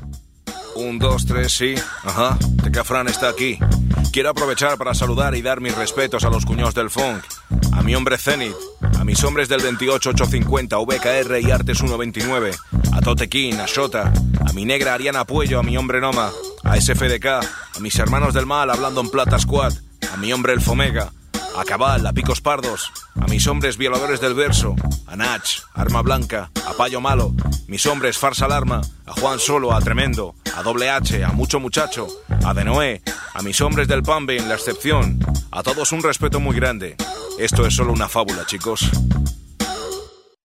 Un, dos, tres, sí. Ajá, Tecafran está aquí. Quiero aprovechar para saludar y dar mis respetos a los cuñados del funk, a mi hombre Zenith, a mis hombres del veintiocho ochocientos cincuenta, V K R y Artes ciento veintinueve, a Totequín, a Shota, a mi negra Ariana Puello, a mi hombre Noma, a S F D K, a mis hermanos del mal hablando en Plata Squad, a mi hombre el Fomega, a Cabal, a Picos Pardos, a mis hombres violadores del verso, a Nach, Arma Blanca, a Payo Malo, mis hombres Farsa Alarma, a Juan Solo, a Tremendo, a Doble H, a Mucho Muchacho, a De Noé, a mis hombres del Pambe en La Excepción, a todos un respeto muy grande. Esto es solo una fábula, chicos.